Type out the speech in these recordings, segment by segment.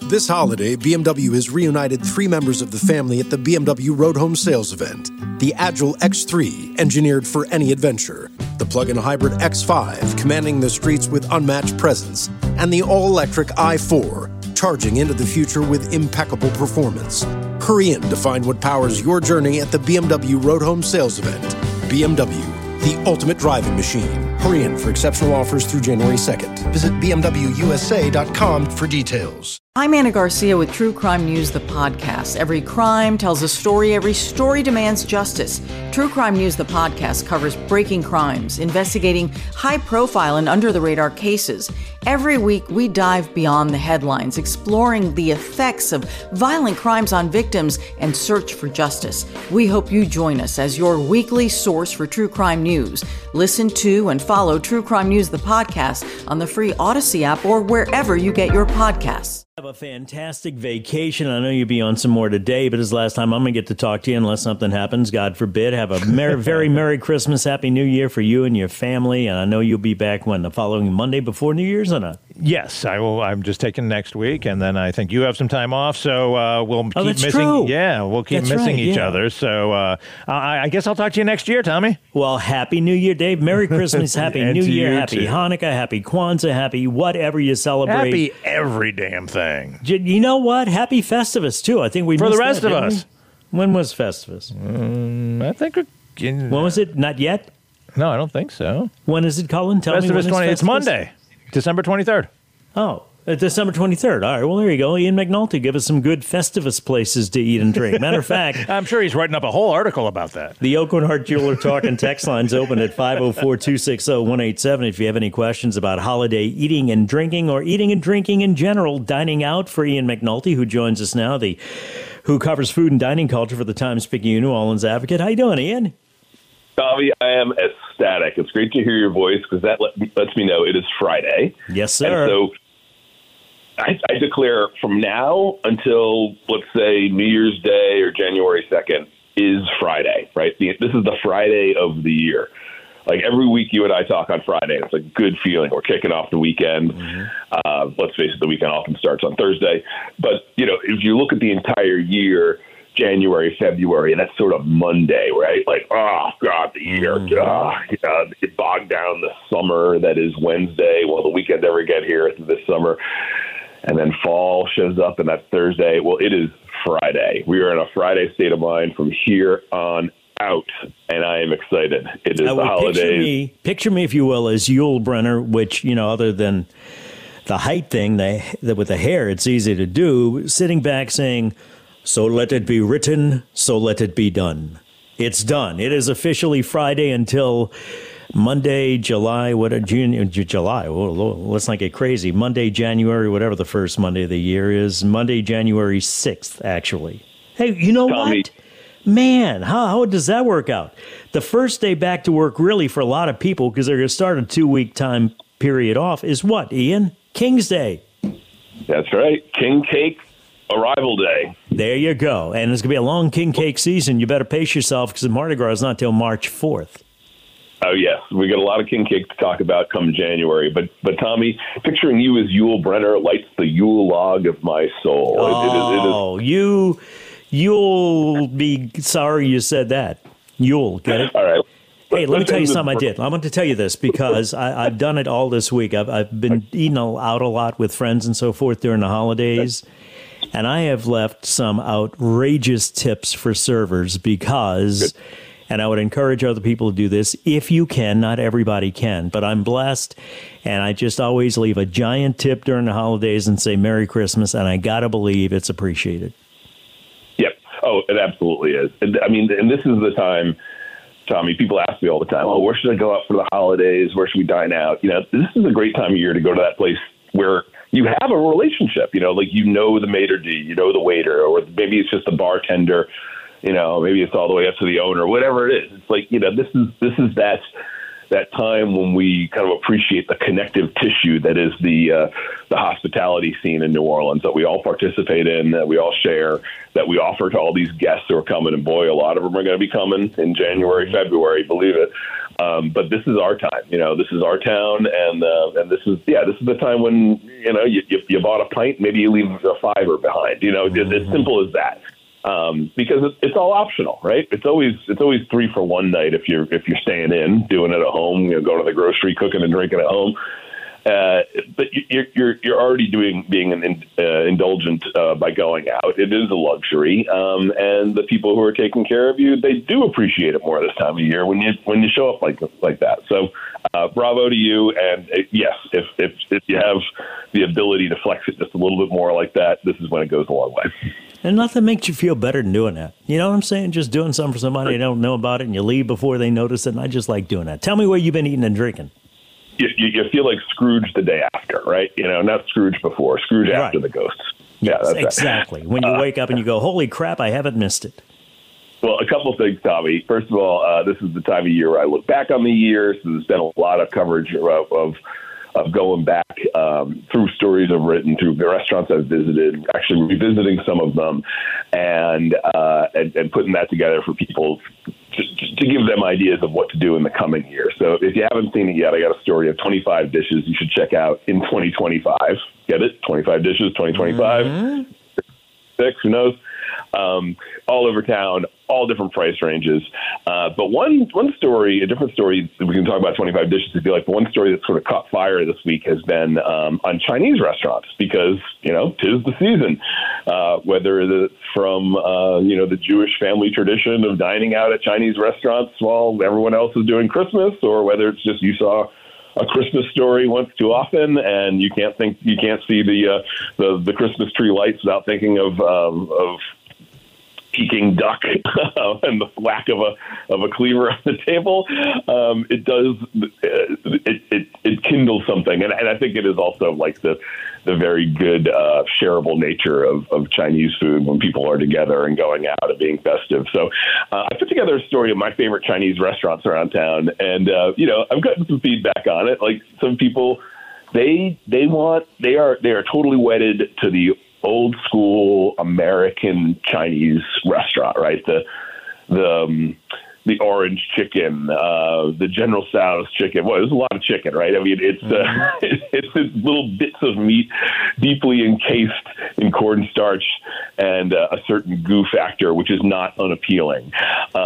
This holiday, BMW has reunited 3 members of the family at the BMW Road Home Sales event. The Agile X3, engineered for any adventure. The plug-in hybrid X5, commanding the streets with unmatched presence. And the all-electric i4, charging into the future with impeccable performance. Hurry in to find what powers your journey at the BMW Road Home Sales event. BMW, the ultimate driving machine. Hurry in for exceptional offers through January 2nd. Visit BMWUSA.com for details. I'm Anna Garcia with True Crime News, the podcast. Every crime tells a story. Every story demands justice. True Crime News, the podcast, covers breaking crimes, investigating high-profile and under-the-radar cases. Every week, we dive beyond the headlines, exploring the effects of violent crimes on victims and search for justice. We hope you join us as your weekly source for true crime news. Listen to and follow True Crime News, the podcast, on the free Odyssey app or wherever you get your podcasts. Have a fantastic vacation. I know you'll be on some more today, but it's the last time I'm going to get to talk to you unless something happens, God forbid. Have a very Merry Christmas, Happy New Year for you and your family. And I know you'll be back when, the following Monday before New Year's or not? Yes, I will. I'm just taking next week, and then I think you have some time off, so we'll keep missing. True. Yeah, we'll keep missing each other. So I guess I'll talk to you next year, Tommy. Well, Happy New Year, Dave. Merry Christmas, Happy New Year, Happy Hanukkah, Happy Kwanzaa, Happy whatever you celebrate. Happy every damn thing. You know what? Happy Festivus, too. I think we for missed the rest that, of us. When was Festivus? I think. When was it? Not yet? No, I don't think so. When is it, Colin? Tell me when is Festivus. It's Monday, December 23rd. Oh, December 23rd. All right, well, there you go. Ian McNulty, give us some good Festivus places to eat and drink. Matter of fact, I'm sure he's writing up a whole article about that. The Oakland Heart Jeweler Talk and Text line's open at 504-260-187 if you have any questions about holiday eating and drinking or eating and drinking in general. Dining out for Ian McNulty, who joins us now, who covers food and dining culture for the Times-Picayune New Orleans Advocate. How you doing, Ian? Tommy, I am ecstatic. It's great to hear your voice because that lets me know it is Friday. Yes, sir. And so I declare from now until, let's say, New Year's Day or January 2nd is Friday, right? This is the Friday of the year. Like every week you and I talk on Friday. It's a good feeling. We're kicking off the weekend. Mm-hmm. Let's face it, the weekend often starts on Thursday. But, if you look at the entire year, January, February, and that's sort of Monday, right? Like, oh, God, the year. It bogged down the summer that is Wednesday. Will the weekend ever get here this summer? And then fall shows up, and that's Thursday. Well, it is Friday. We are in a Friday state of mind from here on out, and I am excited. It is the holidays. Picture me, if you will, as Yul Brynner, which, other than the height thing, with the hair, it's easy to do, sitting back saying, "So let it be written, so let it be done." It's done. It is officially Friday until Monday, July. July? Oh, let's not get crazy. Monday, January, whatever the first Monday of the year is. Monday, January 6th, actually. Hey, you know Tommy. what? Man, how does that work out? The first day back to work, really, for a lot of people, because they're going to start a 2-week time period off, is what, Ian? King's Day. That's right. King Cake Arrival Day. There you go. And it's going to be a long king cake season. You better pace yourself because the Mardi Gras is not till March 4th. Oh, yes. We got a lot of king cake to talk about come January. But Tommy, picturing you as Yul Brynner lights the Yule log of my soul. Oh, you'll be sorry you said that. You'll get it? All right. Hey, let me tell you something I did. I want to tell you this because I've done it all this week. I've been eating out a lot with friends and so forth during the holidays. And I have left some outrageous tips for servers because, and I would encourage other people to do this if you can. Not everybody can, but I'm blessed. And I just always leave a giant tip during the holidays and say Merry Christmas. And I got to believe it's appreciated. Yep. Oh, it absolutely is. And this is the time, Tommy, people ask me all the time, where should I go out for the holidays? Where should we dine out? This is a great time of year to go to that place where you have a relationship, the maitre d', the waiter, or maybe it's just the bartender, maybe it's all the way up to the owner, whatever it is. It's like, this is that that time when we kind of appreciate the connective tissue that is the hospitality scene in New Orleans that we all participate in, that we all share, that we offer to all these guests who are coming. And boy, a lot of them are going to be coming in January, February, believe it. But this is our time. This is our town, and this is the time when you bought a pint, maybe you leave a $5 behind. As simple as that. Because it's all optional, right? It's always 3 for one night if you're staying in, doing it at home, going to the grocery, cooking and drinking at home. But you're already being indulgent by going out. It is a luxury, and the people who are taking care of you, they do appreciate it more this time of year when you show up like that. So, bravo to you. And yes, if you have the ability to flex it just a little bit more like that, this is when it goes a long way. And nothing makes you feel better than doing that. You know what I'm saying? Just doing something for somebody they don't know about it, and you leave before they notice it. And I just like doing that. Tell me where you've been eating and drinking. You feel like Scrooge the day after, right? Not Scrooge before, Scrooge after the ghosts. Yeah, yes, that's exactly. Right. When you wake up and you go, holy crap, I haven't missed it. Well, a couple of things, Tommy. First of all, this is the time of year where I look back on the year. So there's been a lot of coverage of going back through stories I've written, through the restaurants I've visited, actually revisiting some of them, and putting that together for people to give them ideas of what to do in the coming year. So if you haven't seen it yet, I got a story of 25 dishes you should check out in 2025. Get it? 25 dishes, 2025. Mm-hmm. 6, who knows? All over town, all different price ranges. But one story, a different story, we can talk about 25 dishes if you like, but one story that sort of caught fire this week has been on Chinese restaurants because, tis the season. Whether it's from, the Jewish family tradition of dining out at Chinese restaurants while everyone else is doing Christmas, or whether it's just you saw a Christmas Story once too often, and you can't see the Christmas tree lights without thinking of Peking duck and the whack of a cleaver on the table. It kindles something, and I think it is also like the very good shareable nature of Chinese food when people are together and going out and being festive. So I put together a story of my favorite Chinese restaurants around town, and I've gotten some feedback on it. Like some people, they are totally wedded to the old school American Chinese restaurant, right? The orange chicken, the General Tso's chicken. Well, there's a lot of chicken, right? I mean, it's little bits of meat deeply encased in cornstarch and a certain goo factor, which is not unappealing.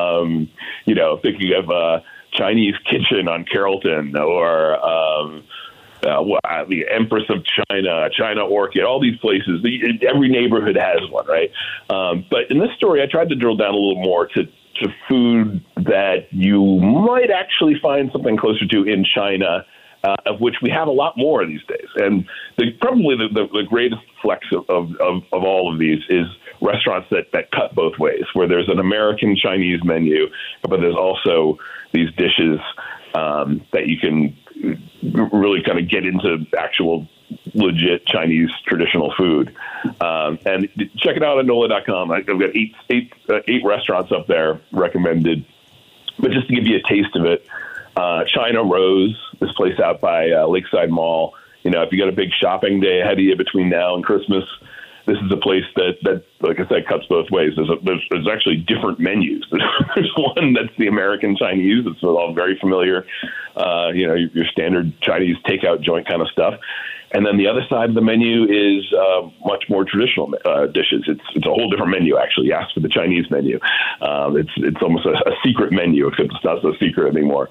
Thinking of Chinese Kitchen on Carrollton or the Empress of China, China Orchid, all these places. Every neighborhood has one, right? But in this story, I tried to drill down a little more to food that you might actually find something closer to in China, of which we have a lot more these days. And probably the greatest flex of all of these is restaurants that cut both ways, where there's an American Chinese menu, but there's also these dishes that you can really kind of get into actual legit Chinese traditional food. And check it out on NOLA.com. I've got eight restaurants up there recommended. But just to give you a taste of it, China Rose, this place out by Lakeside Mall. If you got a big shopping day ahead of you between now and Christmas, this is a place that, like I said, cuts both ways. There's actually different menus. There's one that's the American Chinese. It's all very familiar, your standard Chinese takeout joint kind of stuff. And then the other side of the menu is much more traditional dishes. It's a whole different menu, actually. You ask for the Chinese menu. It's almost a secret menu, except it's not so secret anymore.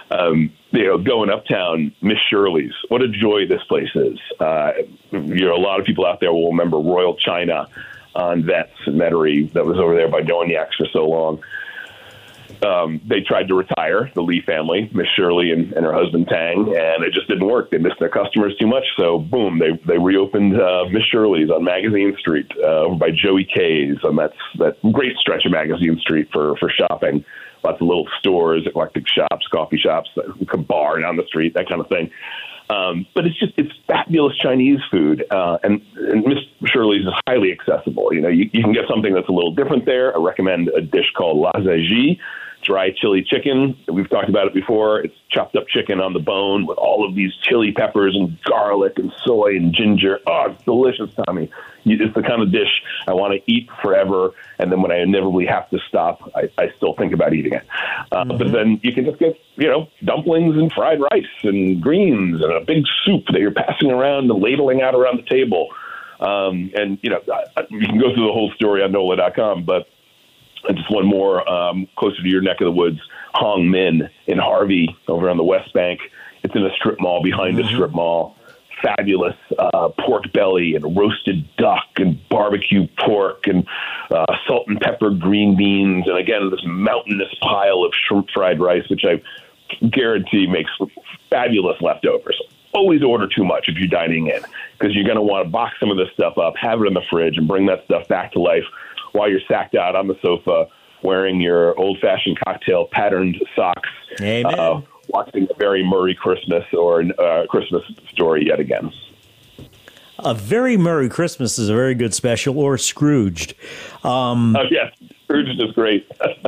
Going uptown, Miss Shirley's. What a joy this place is. A lot of people out there will remember Royal China on Vets and Metairie that was over there by Doniacs for so long. They tried to retire, the Lee family, Miss Shirley and her husband Tang, and it just didn't work. They missed their customers too much, so boom, they reopened Miss Shirley's on Magazine Street over by Joey K's on that great stretch of Magazine Street for shopping. Lots of little stores, eclectic shops, coffee shops, a bar down the street, that kind of thing. But it's fabulous Chinese food, and Miss Shirley's is highly accessible. You can get something that's a little different there. I recommend a dish called La Zheji. dry chili chicken. We've talked about it before. It's chopped up chicken on the bone with all of these chili peppers and garlic and soy and ginger. Oh, it's delicious, Tommy. It's the kind of dish I want to eat forever. And then when I inevitably have to stop, I still think about eating it. But then you can just get, dumplings and fried rice and greens and a big soup that you're passing around and ladling out around the table. And you can go through the whole story on NOLA.com, but just one more closer to your neck of the woods, Hong Min in Harvey over on the West Bank. It's in a strip mall behind a strip mall. Fabulous pork belly and roasted duck and barbecue pork and salt and pepper green beans. And again, this mountainous pile of shrimp fried rice, which I guarantee makes fabulous leftovers. Always order too much if you're dining in, because you're going to want to box some of this stuff up, have it in the fridge, and bring that stuff back to life while you're sacked out on the sofa wearing your old-fashioned cocktail patterned socks. Amen. Watching a very Merry Christmas or Christmas Story yet again. A Very Merry Christmas is a very good special, or Scrooged. Yes, Scrooged is great.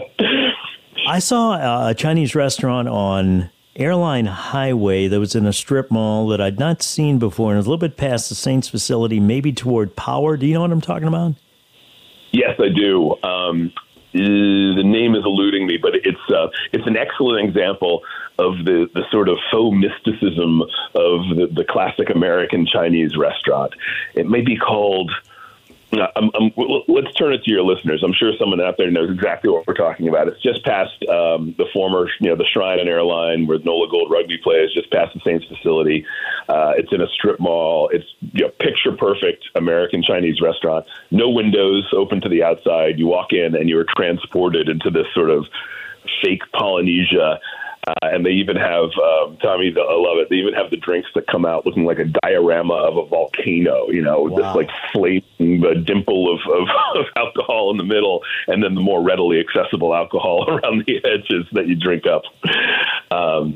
I saw a Chinese restaurant on Airline Highway that was in a strip mall that I'd not seen before, and it was a little bit past the Saints facility, maybe toward Power. Do you know what I'm talking about? Yes, I do. The name is eluding me, but it's an excellent example of the sort of faux mysticism of the classic American Chinese restaurant. It may be called. Let's turn it to your listeners. I'm sure someone out there knows exactly what we're talking about. It's just past the former, the Shrine and Airline where NOLA Gold Rugby plays, just past the Saints facility. It's in a strip mall. It's picture perfect American Chinese restaurant. No windows, open to the outside. You walk in and you're transported into this sort of fake Polynesia. And they even have, Tommy, I love it, they even have the drinks that come out looking like a diorama of a volcano, with this like flaming dimple of alcohol in the middle, and then the more readily accessible alcohol around the edges that you drink up. And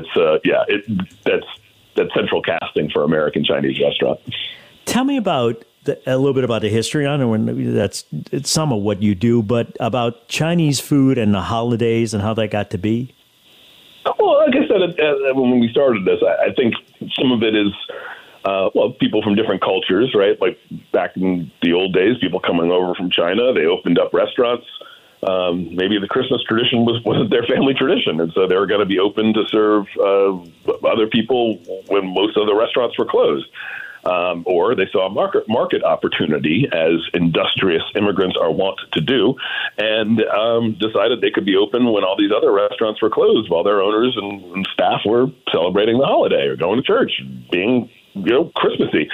it's, that's central casting for American Chinese restaurant. Tell me about a little bit about the history. I know it's some of what you do, but about Chinese food and the holidays and how that got to be. Well, like I said, when we started this, I think some of it is, people from different cultures, right? Like back in the old days, people coming over from China, they opened up restaurants. Maybe the Christmas tradition wasn't their family tradition, and so they were going to be open to serve other people when most of the restaurants were closed. Or they saw a market opportunity, as industrious immigrants are wont to do, and decided they could be open when all these other restaurants were closed, while their owners and staff were celebrating the holiday or going to church, being Christmassy.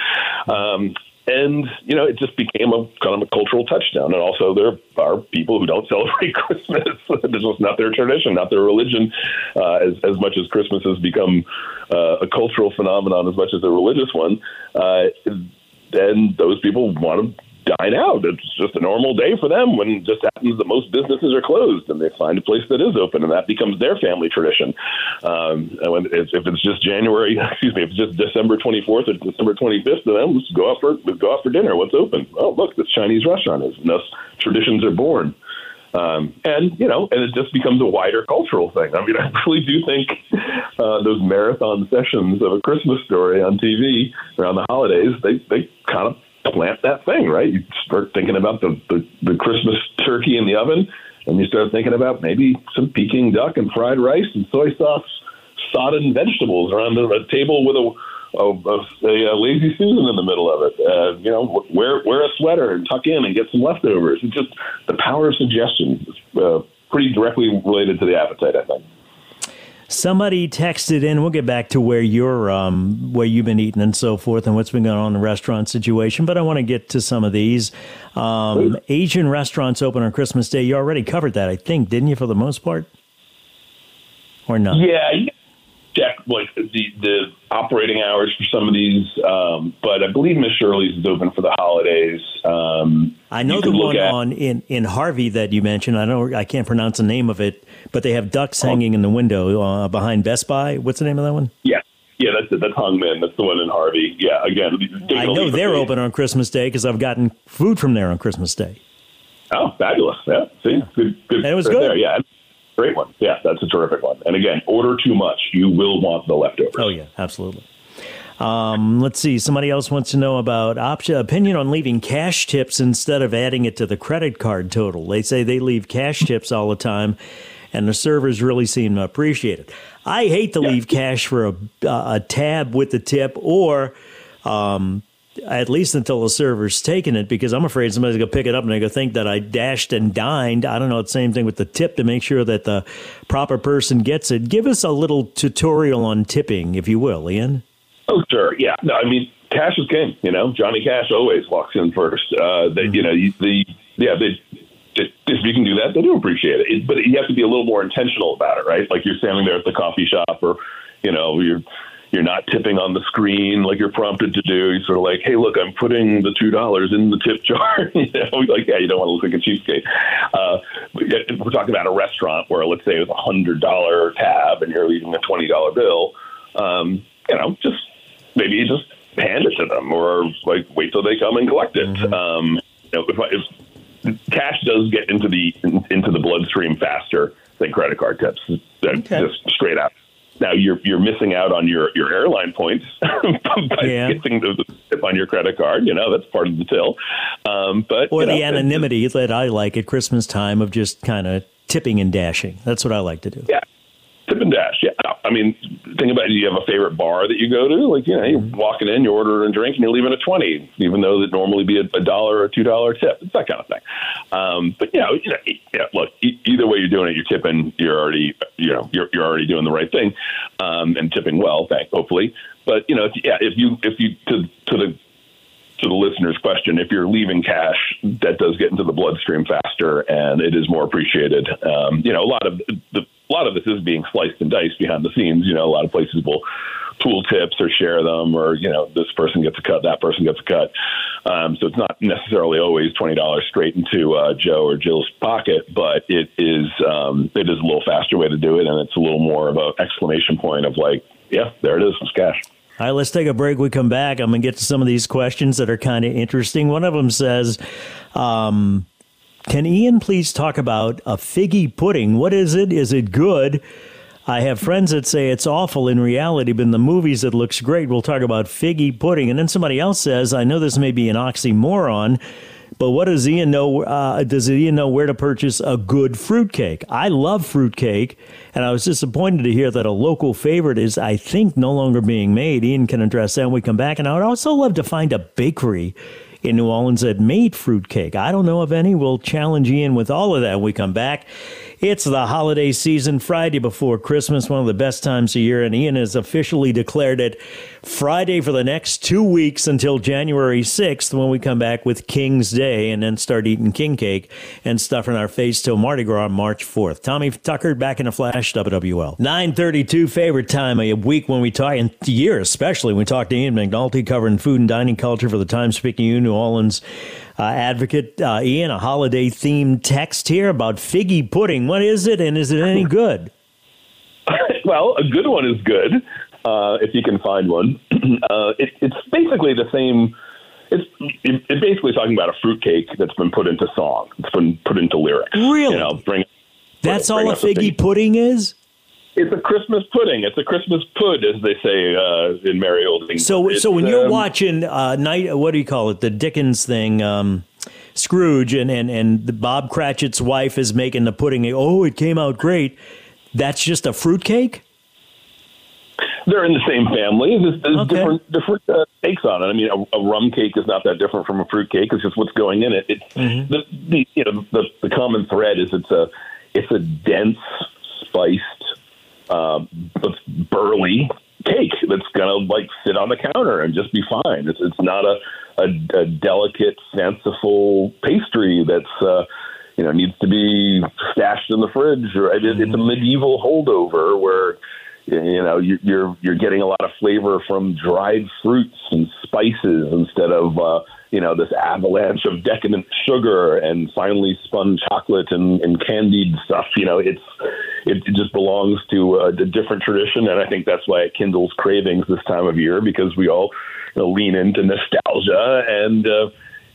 And, it just became a kind of a cultural touchdown. And also there are people who don't celebrate Christmas. This was not their tradition, not their religion, as much as Christmas has become a cultural phenomenon as much as a religious one. And those people want to dine out. It's just a normal day for them when it just happens that most businesses are closed and they find a place that is open, and that becomes their family tradition. And if it's just if it's just December 24th or December 25th, then let's go out for dinner. What's open? Oh, look, this Chinese restaurant is. And thus traditions are born. And it just becomes a wider cultural thing. I mean, I really do think those marathon sessions of A Christmas Story on TV around the holidays, they kind of plant that thing, right? You start thinking about the Christmas turkey in the oven, and you start thinking about maybe some Peking duck and fried rice and soy sauce sodden vegetables around a table with a lazy Susan in the middle of it. Wear a sweater and tuck in and get some leftovers. It's just the power of suggestion is pretty directly related to the appetite, I think. Somebody texted in. We'll get back to where you've been eating and so forth, and what's been going on in the restaurant situation. But I want to get to some of these. Asian restaurants open on Christmas Day. You already covered that, I think, didn't you, for the most part, or not? Yeah, you check like the operating hours for some of these, but I believe Miss Shirley's is open for the holidays. I know the one in Harvey that you mentioned. I can't pronounce the name of it, but they have ducks hanging in the window behind Best Buy. What's the name of that one? Yeah, that's it. That's Hong Min. That's the one in Harvey. Yeah, again, I know they're open on Christmas Day because I've gotten food from there on Christmas Day. Oh, fabulous! Yeah, see, good. And it was good. There. Yeah, great one. Yeah, that's a terrific one. And again, order too much, you will want the leftovers. Oh yeah, absolutely. Let's see. Somebody else wants to know about opinion on leaving cash tips instead of adding it to the credit card total. They say they leave cash tips all the time, and the servers really seem to appreciate it. I hate to leave cash for a tab with the tip, or at least until the server's taken it, because I'm afraid somebody's going to pick it up and they're going to think that I dashed and dined. I don't know. It's the same thing with the tip, to make sure that the proper person gets it. Give us a little tutorial on tipping, if you will, Ian. Oh, sure. Yeah. No, I mean, cash is king. Johnny Cash always walks in first. If you can do that, they do appreciate it. But you have to be a little more intentional about it, right? Like you're standing there at the coffee shop, or you're not tipping on the screen like you're prompted to do. You're sort of like, hey, look, I'm putting the $2 in the tip jar. You don't want to look like a cheapskate. We're talking about a restaurant where, let's say, it was $100 tab and you're leaving a $20 bill. Maybe you just hand it to them, or like wait till they come and collect it. If cash does get into the bloodstream faster than credit card tips, just straight out. Now you're missing out on your airline points by getting the tip on your credit card. That's part of the till. The anonymity that I like at Christmas time of just kind of tipping and dashing. That's what I like to do. Yeah. Tip and dash, yeah. I mean, think about it. Do you have a favorite bar that you go to? Like, you're walking in, you order a drink, and you're leaving a $20, even though it'd normally be a $1 or a $2 tip. It's that kind of thing. Look, either way you're doing it, you're tipping. You're already doing the right thing, and tipping well, hopefully. But if you to the listener's question, if you're leaving cash, that does get into the bloodstream faster, and it is more appreciated. A lot of this is being sliced and diced behind the scenes. A lot of places will pool tips or share them, or this person gets a cut, that person gets a cut. So it's not necessarily always $20 straight into Joe or Jill's pocket, but it is a little faster way to do it, and it's a little more of an exclamation point of like, yeah, there it is, it's cash. All right, let's take a break. We come back. I'm going to get to some of these questions that are kind of interesting. One of them says, can Ian please talk about a figgy pudding? What is it? Is it good? I have friends that say it's awful in reality, but in the movies it looks great. We'll talk about figgy pudding. And then somebody else says, I know this may be an oxymoron, but what does Ian know? Does Ian know where to purchase a good fruitcake? I love fruitcake, and I was disappointed to hear that a local favorite is, I think, no longer being made. Ian can address that when we come back. And I would also love to find a bakery in New Orleans that made fruitcake. I don't know of any. We'll challenge Ian with all of that when we come back. It's the holiday season, Friday before Christmas, one of the best times of year, and Ian has officially declared it Friday for the next 2 weeks until January 6th, when we come back with King's Day and then start eating king cake and stuffing our face till Mardi Gras on March 4th. Tommy Tucker back in a flash, WWL. 9:32, favorite time of week when we talk, and year especially, when we talk to Ian McNulty, covering food and dining culture for the Times-Picayune, New Orleans advocate. Ian, a holiday-themed text here about figgy pudding. What is it, and is it any good? Well, a good one is good, if you can find one. It's basically the same. It's basically talking about a fruitcake that's been put into song. It's been put into lyrics. Really? That's all a figgy pudding is? It's a Christmas pudding. It's a Christmas pud, as they say in merry old England. So when you're watching what do you call it? The Dickens thing, Scrooge, and Bob Cratchit's wife is making the pudding. Oh, it came out great. That's just a fruitcake? They're in the same family. There's different takes on it. I mean, a rum cake is not that different from a fruit cake. It's just what's going in it. The common thread is it's a dense, spiced, burly cake that's gonna sit on the counter and just be fine. It's not a delicate, fanciful pastry that's needs to be stashed in the fridge. It's a medieval holdover where you're getting a lot of flavor from dried fruits and spices instead of this avalanche of decadent sugar and finely spun chocolate and candied stuff. It just belongs to a different tradition, and I think that's why it kindles cravings this time of year, because we all lean into nostalgia and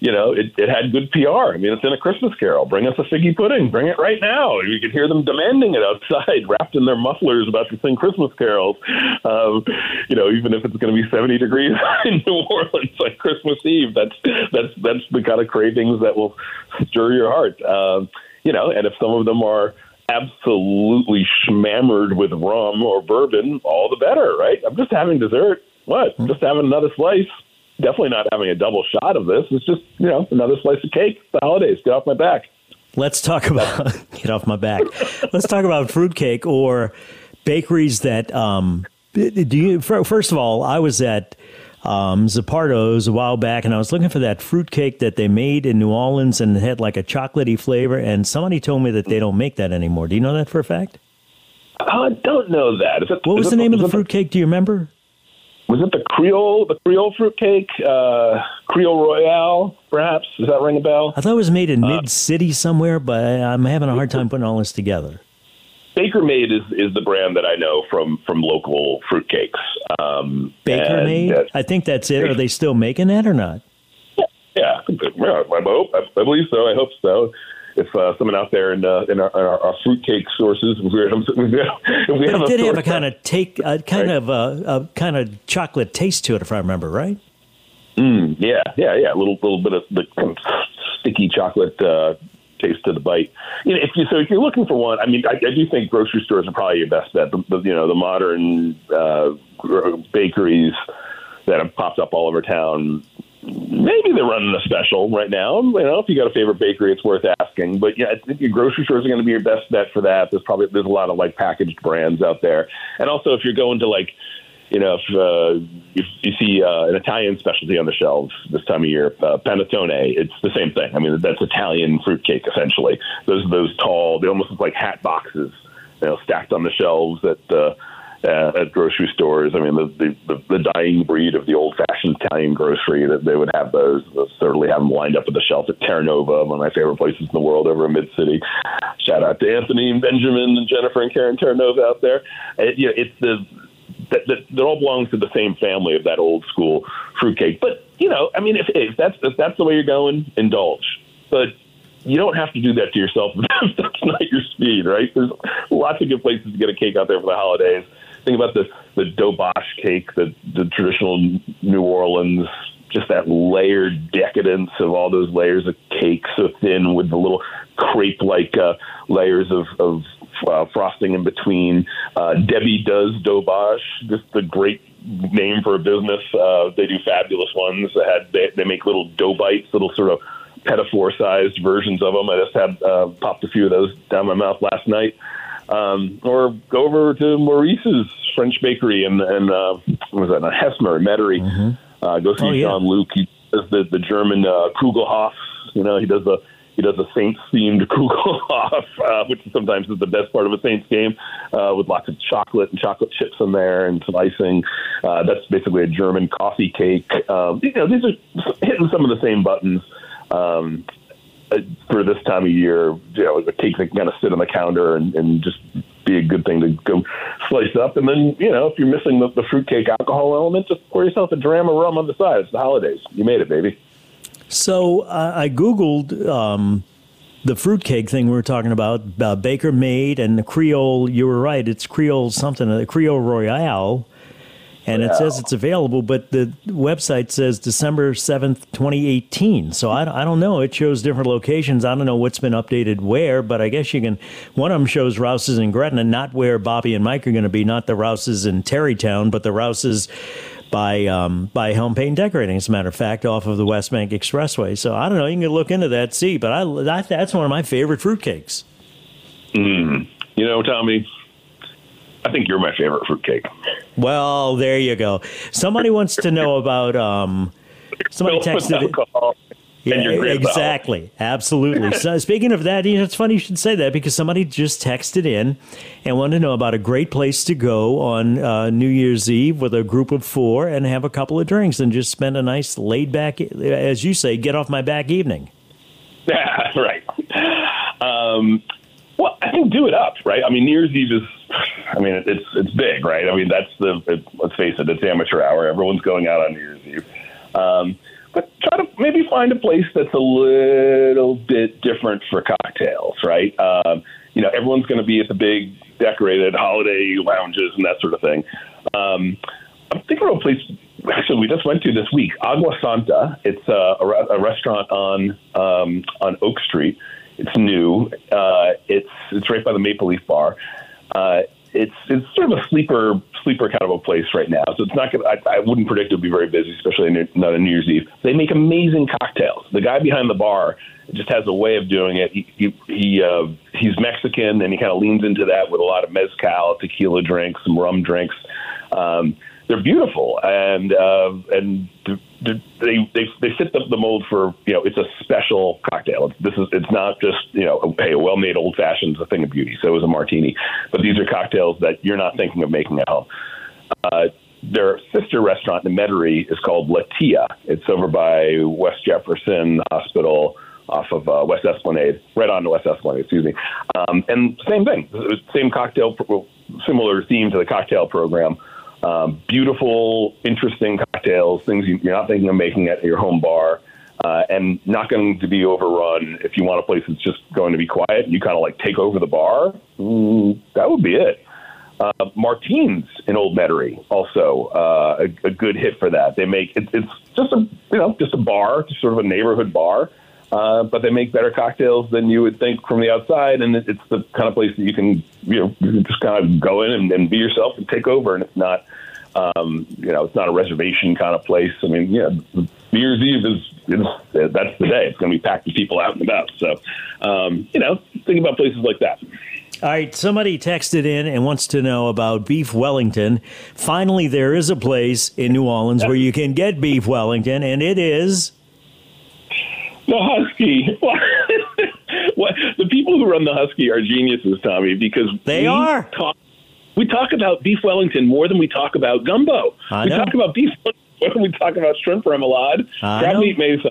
it had good PR. I mean, it's in A Christmas Carol. Bring us a figgy pudding. Bring it right now. You could hear them demanding it outside, wrapped in their mufflers about to sing Christmas carols. Even if it's going to be 70 degrees in New Orleans on Christmas Eve, that's the kind of cravings that will stir your heart. And if some of them are absolutely schmammered with rum or bourbon, all the better, right? I'm just having dessert. What? Just having another slice. Definitely not having a double shot of this. It's just, another slice of cake. The holidays. Get off my back. Let's talk about get off my back. Let's talk about fruitcake or bakeries that first of all, I was at Zappardo's a while back, and I was looking for that fruitcake that they made in New Orleans, and it had like a chocolatey flavor, and somebody told me that they don't make that anymore. Do you know that for a fact? I don't know that. What was the name of the fruitcake? Do you remember? Was it the Creole fruitcake, Creole Royale, perhaps? Does that ring a bell? I thought it was made in Mid-City somewhere, but I'm having a hard time putting all this together. Baker Made is the brand that I know from local fruitcakes. Baker Made? I think that's it. Are they still making that or not? Yeah, I believe so. I hope so. If someone out there in our fruitcake sources, it did have a kind of chocolate taste to it, if I remember right. Yeah. A little bit of the kind of sticky chocolate taste to the bite. If you're looking for one, I mean, I do think grocery stores are probably your best bet. The modern bakeries that have popped up all over town. Maybe they're running a special right now. If you got a favorite bakery, it's worth asking. But I think your grocery stores are going to be your best bet for that. There's a lot of like packaged brands out there, and also if you're going to if you see an Italian specialty on the shelves this time of year, panettone, it's the same thing. I mean, that's Italian fruitcake essentially. Those tall, they almost look like hat boxes, stacked on the shelves at grocery stores. I mean, the dying breed of the old-fashioned Italian grocery, that they would have those. They'll certainly have them lined up at the shelf at Terranova, one of my favorite places in the world over in Mid-City. Shout out to Anthony and Benjamin and Jennifer and Karen Terranova out there. That all belongs to the same family of that old school fruitcake. But if that's the way you're going, indulge. But you don't have to do that to yourself if that's not your speed, right? There's lots of good places to get a cake out there for the holidays. Think about the dobosh cake, the traditional New Orleans, just that layered decadence of all those layers of cake so thin with the little crepe-like layers of frosting in between. Debbie Does Dobosh, just a great name for a business. They do fabulous ones. They make little dough bites, little sort of pedophore-sized versions of them. I just had popped a few of those down my mouth last night. Or go over to Maurice's French Bakery and what was that? Hesmer, Metairie. Mm-hmm. Go see Jean-Luc. He does the German Kugelhof. He does a Saints-themed Kugelhof, which sometimes is the best part of a Saints game, with lots of chocolate and chocolate chips in there and some icing. That's basically a German coffee cake. These are hitting some of the same buttons. For this time of year, a cake that can kind of sit on the counter and just be a good thing to go slice up. And then, if you're missing the fruitcake alcohol element, just pour yourself a dram of rum on the side. It's the holidays. You made it, baby. So I Googled the fruitcake thing we were talking about, Baker Made and the Creole. You were right. It's Creole something, the Creole Royale. And it says it's available, but the website says December 7th, 2018. So I don't know. It shows different locations. I don't know what's been updated where, but I guess you can. One of them shows Rouse's in Gretna, not where Bobby and Mike are going to be, not the Rouse's in Terrytown, but the Rouse's by Helm Paint Decorating, as a matter of fact, off of the West Bank Expressway. So I don't know. You can look into that, see. But that's one of my favorite fruitcakes. Tommy, I think you're my favorite fruitcake. Well, there you go. Somebody wants to know about. Somebody texted it. Yeah, exactly. Absolutely. So speaking of that, it's funny you should say that because somebody just texted in and wanted to know about a great place to go on New Year's Eve with a group of 4 and have a couple of drinks and just spend a nice laid back, as you say, get off my back evening. Yeah, right. Well, I think do it up, right? I mean, New Year's Eve it's big, right? I mean, let's face it, it's amateur hour. Everyone's going out on New Year's Eve. but try to maybe find a place that's a little bit different for cocktails, right? Everyone's going to be at the big decorated holiday lounges and that sort of thing. I'm thinking of a place actually we just went to this week, Agua Santa. It's a restaurant on Oak Street. It's new. It's right by the Maple Leaf Bar. It's sort of a sleeper kind of a place right now. So it's not gonna. I wouldn't predict it would be very busy, especially not on New Year's Eve. They make amazing cocktails. The guy behind the bar just has a way of doing it. He's Mexican, and he kind of leans into that with a lot of mezcal, tequila drinks, some rum drinks. They're beautiful, and they fit the mold for, it's a special cocktail. It's not just, a well-made old fashioned is a thing of beauty. So is a martini, but these are cocktails that you're not thinking of making at home. Their sister restaurant in Metairie is called La Tia. It's over by West Jefferson Hospital off of West Esplanade, right on to West Esplanade, excuse me. And same thing, same cocktail, similar theme to the cocktail program. Beautiful, interesting cocktails, things you're not thinking of making at your home bar, and not going to be overrun. If you want a place that's just going to be quiet, you kind of like take over the bar. That would be it. Martine's in Old Metairie, also a good hit for that. They make it's just a bar, just sort of a neighborhood bar, but they make better cocktails than you would think from the outside, and it's the kind of place that you can just kind of go in and be yourself and take over, and it's not it's not a reservation kind of place. I mean, New Year's Eve that's the day. It's going to be packed with people out and about. So, think about places like that. All right, somebody texted in and wants to know about beef Wellington. Finally, there is a place in New Orleans where you can get beef Wellington, and it is the Husky. The people who run the Husky are geniuses, Tommy, because we talk about beef Wellington more than we talk about gumbo. We talk about beef Wellington more than we talk about shrimp remoulade, crab meat mesa.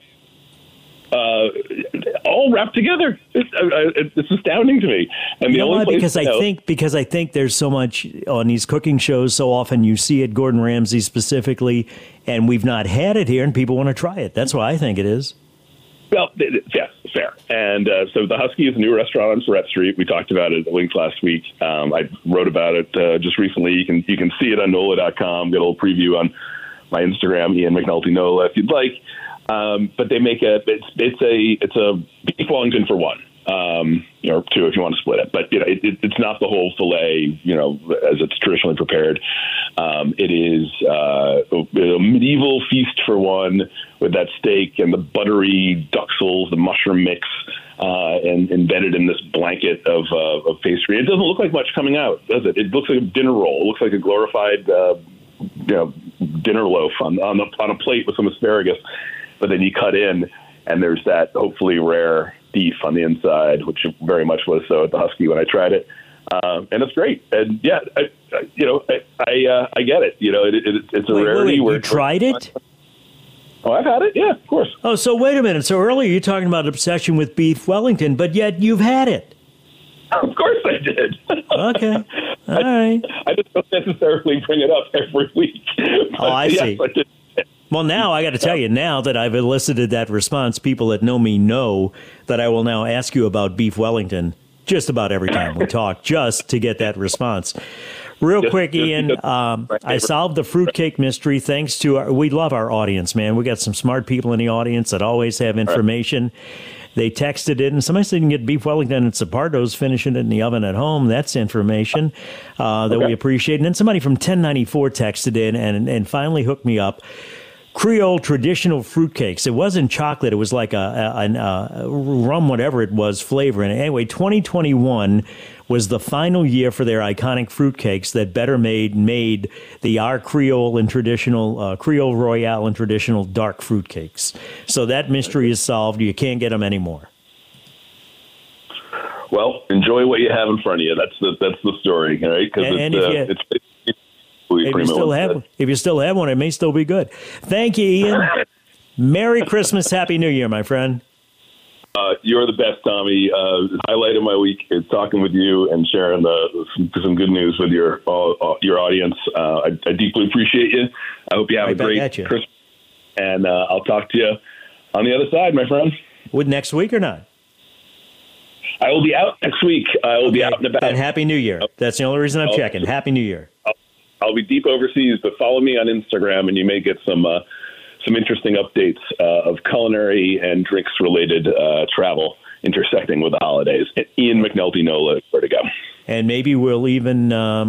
All wrapped together. It's astounding to me. And the only place because I think there's so much on these cooking shows. So often you see it, Gordon Ramsay specifically, and we've not had it here, and people want to try it. That's why I think it is. Well, yes, fair. And so the Husky is a new restaurant on Surratt Street. We talked about it at Links last week. I wrote about it just recently. You can see it on NOLA.com. Get a little preview on my Instagram, Ian McNulty NOLA, if you'd like. But they make it's a beef Wellington for one, or two if you want to split it. But it's not the whole fillet, as it's traditionally prepared. It is a medieval feast for one, with that steak and the buttery duxels, the mushroom mix, and embedded in this blanket of pastry. It doesn't look like much coming out, does it? It looks like a dinner roll. It looks like a glorified dinner loaf on a plate with some asparagus. But then you cut in, and there's that hopefully rare beef on the inside, which very much was so at the Husky when I tried it, and it's great. And yeah, I get it. It's a rarity. Wait, you tried it? Oh, I've had it. Yeah, of course. Oh, so wait a minute. So earlier you're talking about obsession with beef Wellington, but yet you've had it. Of course I did. Okay. All right. I just don't necessarily bring it up every week. Oh, I see. Well, now I got to tell you, now that I've elicited that response, people that know me know that I will now ask you about beef Wellington just about every time we talk, just to get that response. Real quick, Ian, I solved the fruitcake mystery thanks to we love our audience, man. We got some smart people in the audience that always have information. They texted it, and somebody said you can get beef Wellington at Sapardo's, finishing it in the oven at home. That's information that we appreciate. And then somebody from 1094 texted in and finally hooked me up. Creole traditional fruitcakes. It wasn't chocolate. It was like a rum, whatever it was, flavor. And anyway, 2021 was the final year for their iconic fruitcakes that Better made the our Creole and traditional Creole Royale and traditional dark fruitcakes. So that mystery is solved. You can't get them anymore. Well, enjoy what you have in front of you. That's the story, right? Because if you still have one, it may still be good. Thank you, Ian. Merry Christmas, Happy New Year, my friend. You're the best, Tommy. Highlight of my week is talking with you and sharing some good news with your audience. I deeply appreciate you. I hope you have a great Christmas. And I'll talk to you on the other side, my friend. Would next week or not? I will be out next week. I will be out and about. And Happy New Year. That's the only reason I'm checking. Happy New Year. I'll be deep overseas, but follow me on Instagram, and you may get some interesting updates of culinary and drinks-related travel intersecting with the holidays. Ian McNulty Nola, where to go. And maybe we'll even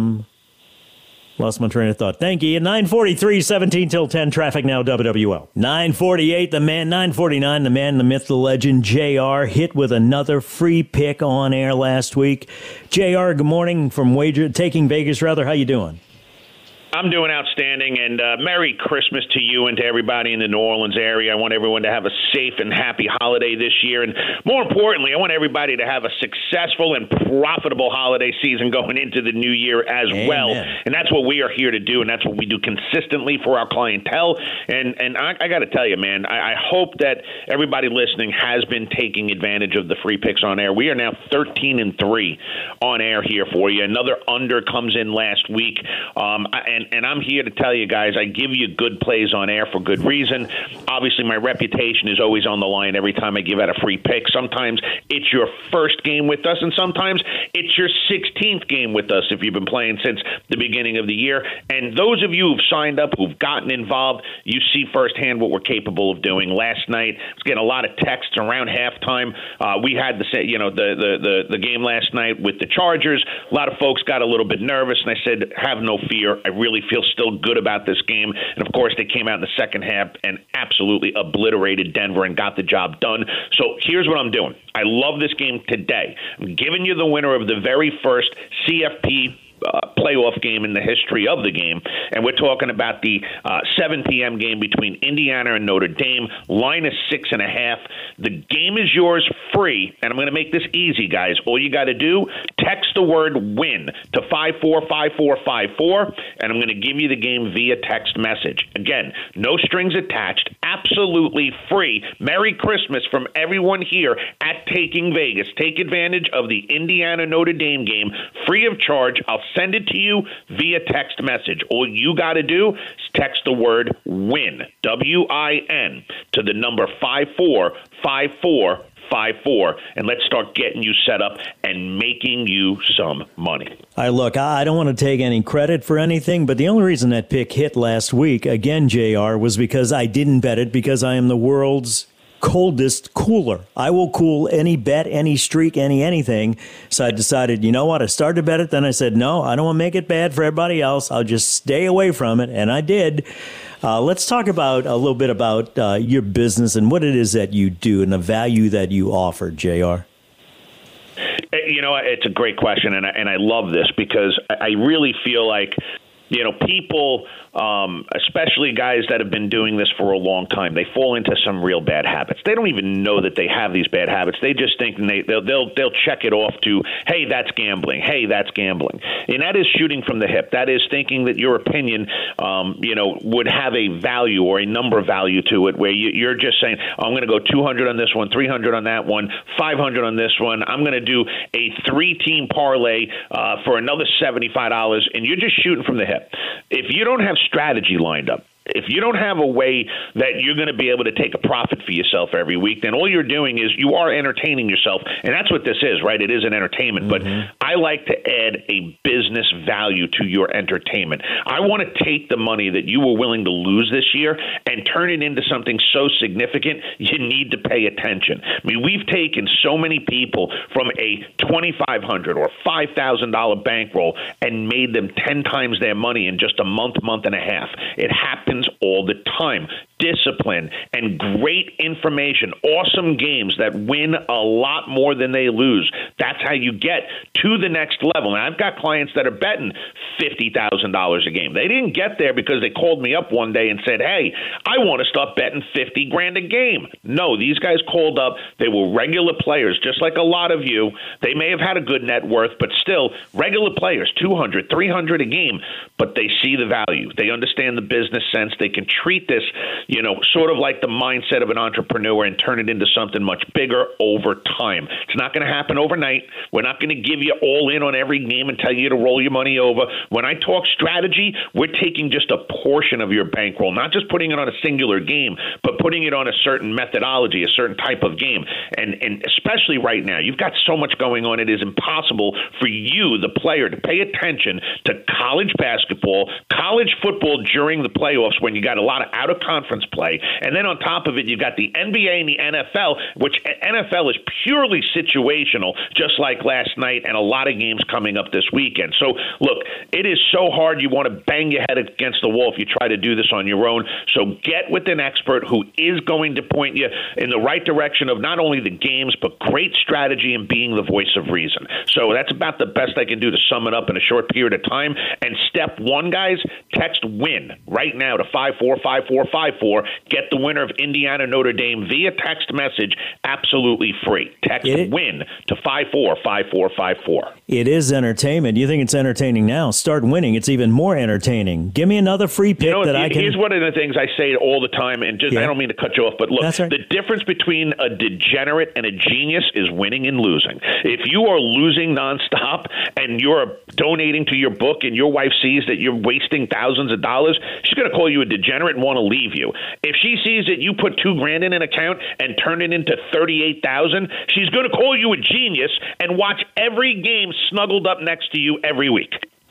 lost my train of thought. Thank you. 9:43, 17 till 10. Traffic now, WWL. 9:48, the man. 9:49, the man, the myth, the legend, JR, hit with another free pick on air last week. JR, good morning from Taking Vegas. How you doing? I'm doing outstanding, and Merry Christmas to you and to everybody in the New Orleans area. I want everyone to have a safe and happy holiday this year, and more importantly, I want everybody to have a successful and profitable holiday season going into the new year as Amen. well. And that's what we are here to do, and that's what we do consistently for our clientele. And I got to tell you, man, I hope that everybody listening has been taking advantage of the free picks on air. We are now 13-3 on air here for you. Another under comes in last week, and I'm here to tell you guys, I give you good plays on air for good reason. Obviously, my reputation is always on the line every time I give out a free pick. Sometimes it's your first game with us, and sometimes it's your 16th game with us if you've been playing since the beginning of the year. And those of you who've signed up, who've gotten involved, you see firsthand what we're capable of doing. Last night, I was getting a lot of texts around halftime. We had the game last night with the Chargers. A lot of folks got a little bit nervous, and I said, have no fear. I really feel still good about this game. And, of course, they came out in the second half and absolutely obliterated Denver and got the job done. So here's what I'm doing. I love this game today. I'm giving you the winner of the very first CFP playoff game in the history of the game, and we're talking about the 7 p.m. game between Indiana and Notre Dame. Line is 6.5. The game is yours free, and I'm going to make this easy, guys. All you got to do, text the word WIN to 545454, and I'm going to give you the game via text message. Again, no strings attached, absolutely free. Merry Christmas from everyone here at Taking Vegas. Take advantage of the Indiana-Notre Dame game, free of charge. I'll send it to you via text message. All you got to do is text the word WIN, W-I-N, to the number 545454, and let's start getting you set up and making you some money. I don't want to take any credit for anything, but the only reason that pick hit last week, again, JR, was because I didn't bet it because I am the world's coldest cooler. I will cool any bet, any streak, anything. So I decided, you know what? I started to bet it. Then I said, no, I don't want to make it bad for everybody else. I'll just stay away from it. And I did. Let's talk about a little bit about your business and what it is that you do and the value that you offer, JR. You know, it's a great question. And I love this because I really feel like, you know, people, especially guys that have been doing this for a long time, they fall into some real bad habits. They don't even know that they have these bad habits. They just think they'll check it off to, hey, that's gambling. Hey, that's gambling. And that is shooting from the hip. That is thinking that your opinion, would have a value or a number value to it where you're just saying, I'm going to go 200 on this one, 300 on that one, 500 on this one. I'm going to do a 3-team parlay for another $75, and you're just shooting from the hip. If you don't have strategy lined up, if you don't have a way that you're going to be able to take a profit for yourself every week, then all you're doing is you are entertaining yourself. And that's what this is, right? It is an entertainment. But I like to add a business value to your entertainment. I want to take the money that you were willing to lose this year and turn it into something so significant you need to pay attention. I mean, we've taken so many people from a $2,500 or $5,000 bankroll and made them 10 times their money in just a month and a half. It happens all the time. Discipline and great information, awesome games that win a lot more than they lose. That's how you get to the next level. And I've got clients that are betting $50,000 a game. They didn't get there because they called me up one day and said, hey, I want to start betting $50,000 a game. No, these guys called up. They were regular players, just like a lot of you. They may have had a good net worth, but still regular players, $200, $300 a game, but they see the value. They understand the business sense. They can treat this, sort of like the mindset of an entrepreneur and turn it into something much bigger over time. It's not going to happen overnight. We're not going to give you all in on every game and tell you to roll your money over. When I talk strategy, we're taking just a portion of your bankroll, not just putting it on a singular game, but putting it on a certain methodology, a certain type of game. And especially right now, you've got so much going on. It is impossible for you, the player, to pay attention to college basketball, college football during the playoffs when you got a lot of out-of-conference play. And then on top of it, you've got the NBA and the NFL, which NFL is purely situational, just like last night, and a lot of games coming up this weekend. So, look, it is so hard. You want to bang your head against the wall if you try to do this on your own. So get with an expert who is going to point you in the right direction of not only the games, but great strategy and being the voice of reason. So that's about the best I can do to sum it up in a short period of time. And step one, guys, text WIN right now to 545454. Get the winner of Indiana Notre Dame via text message absolutely free. Text WIN to 545454. It is entertainment. You think it's entertaining now? Start winning. It's even more entertaining. Give me another free pick that I can. Here's one of the things I say all the time, and I don't mean to cut you off, but look, right. The difference between a degenerate and a genius is winning and losing. If you are losing nonstop and you're donating to your book and your wife sees that you're wasting thousands of dollars, she's going to call you a degenerate and want to leave you. If she sees that you put $2,000 in an account and turn it into $38,000, she's going to call you a genius and watch every game snuggled up next to you every week.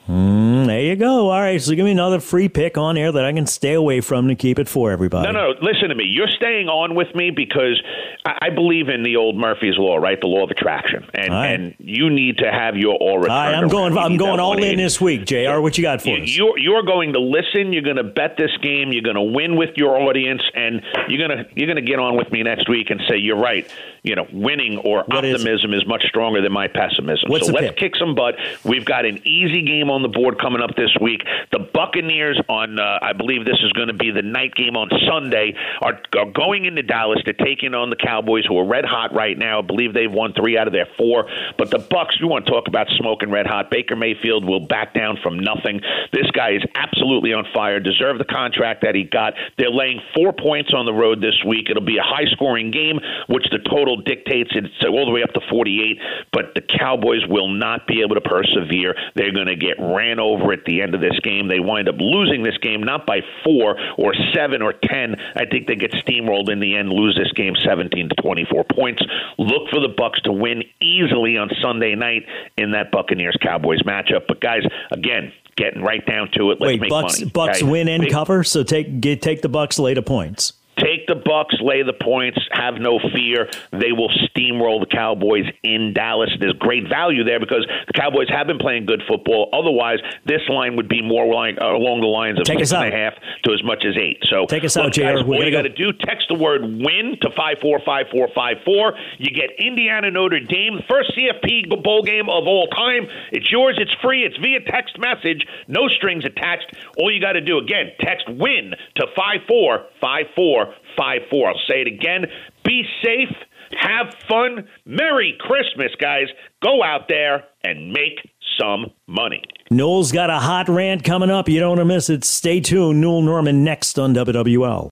There you go. All right, so give me another free pick on air that I can stay away from to keep it for everybody. No, listen to me. You're staying on with me because I believe in the old Murphy's Law, right? The law of attraction. And you need to have your aura. I'm going all in this week, JR. What you got for us? You're going to listen. You're going to bet this game. You're going to win with your audience, and you're going to get on with me next week and say, you're right. Winning or optimism is much stronger than my pessimism. So let's kick some butt. We've got an easy game on the board coming up this week. The Buccaneers on, I believe this is going to be the night game on Sunday, are going into Dallas to take in on the Cowboys, who are red hot right now. I believe they've won 3 out of their 4. But the Bucs, you want to talk about smoking red hot. Baker Mayfield will back down from nothing. This guy is absolutely on fire, deserved the contract that he got. They're laying 4 points on the road this week. It'll be a high-scoring game, which the total dictates it's all the way up to 48, but the Cowboys will not be able to persevere. They're going to get ran over at the end of this game. They wind up losing this game not by 4 or 7 or 10. I think they get steamrolled in the end, lose this game 17 to 24 points. Look for the Bucs to win easily on Sunday night in that Buccaneers-Cowboys matchup. But guys, again, getting right down to it, let's make money. Bucs win and cover, so take the Bucs, lay the points. Take the Bucs, lay the points, have no fear. They will steamroll the Cowboys in Dallas. There's great value there because the Cowboys have been playing good football. Otherwise, this line would be more along the lines of 6.5 to as much as 8. So take us out, JR. All you got to do, text the word WIN to 545454. You get Indiana Notre Dame, first CFP bowl game of all time. It's yours. It's free. It's via text message. No strings attached. All you got to do, again, text WIN to 545454. I'll say it again. Be safe. Have fun. Merry Christmas, guys. Go out there and make some money. Noel's got a hot rant coming up. You don't want to miss it. Stay tuned. Noel Norman next on WWL.